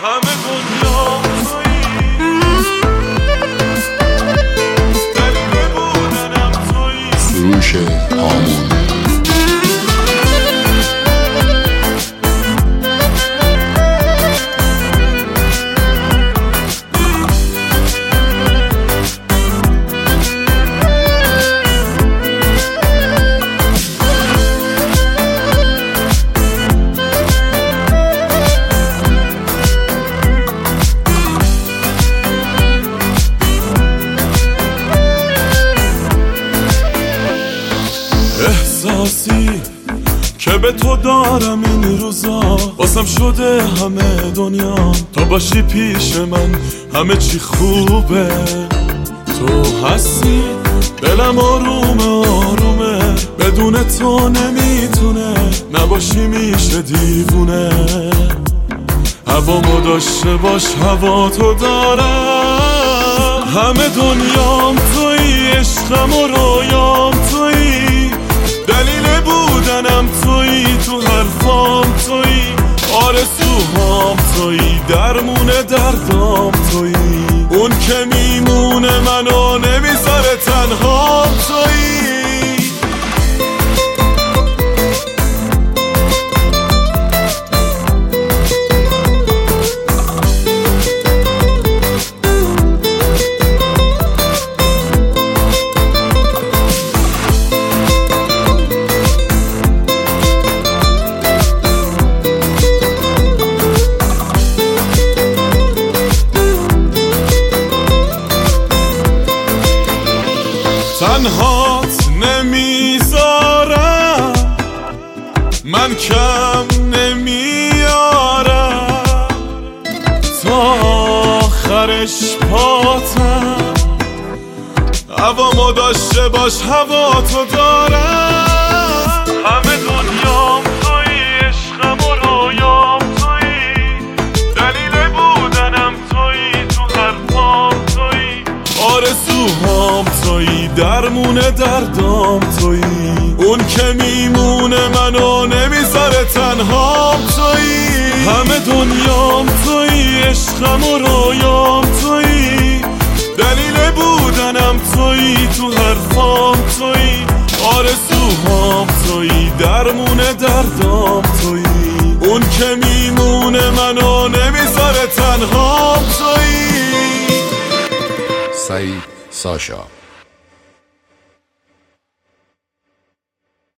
همه دنیا دلیل بودنم تویی. سروش هامون. احساسی که به تو دارم این روزا واسم شده همه دنیا. تا باشی پیش من همه چی خوبه. تو هستی دلم آرومه آرومه. بدون تو نمیتونه نباشی میشه دیوونه. هوامو داشته باش هوا تو دارم. همه دنیام تویی عشقم و رویام تویی. دلیل بودنم تویی تو حرفام تویی. آرزوهام تویی درمون دردام تویی. اون که میمونه منو نمیذاره تنهام تویی. تنهات نمیذارم من کم نمیارم. تا آخرش پاتم. هوامو داشته باش هوا تو دارم. همه دنیام تویی عشقم و رویام تویی. دلیل بودنم تویی تو حرفام تویی. آرزوهام تویی درمون دردام تویی. اون که میمونه منو نمیذاره تنهام تویی. همه دنیام تویی عشقم و رویام تویی. دلیل بودنم تویی تو حرفام تویی. آرزوهام تویی درمون دردام تویی. اون که میمونه منو نمیذاره تنهام تویی. سعید ساشا.